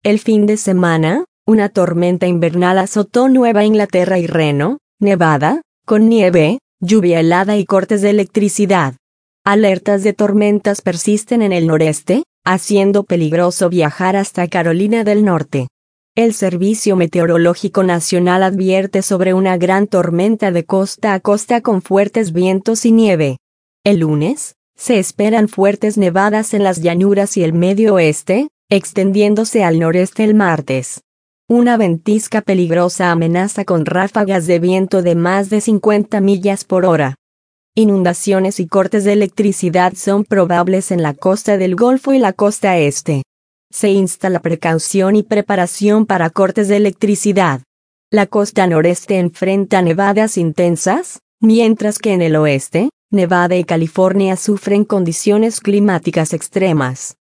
El fin de semana, una tormenta invernal azotó Nueva Inglaterra y Reno, Nevada, con nieve, lluvia helada y cortes de electricidad. Alertas de tormentas persisten en el noreste, haciendo peligroso viajar hasta Carolina del Norte. El Servicio Meteorológico Nacional advierte sobre una gran tormenta de costa a costa con fuertes vientos y nieve. El lunes, se esperan fuertes nevadas en las llanuras y el medio oeste, extendiéndose al noreste el martes. Una ventisca peligrosa amenaza con ráfagas de viento de más de 50 millas por hora. Inundaciones y cortes de electricidad son probables en la costa del Golfo y la costa este. Se insta la precaución y preparación para cortes de electricidad. La costa noreste enfrenta nevadas intensas, mientras que en el oeste, Nevada y California sufren condiciones climáticas extremas.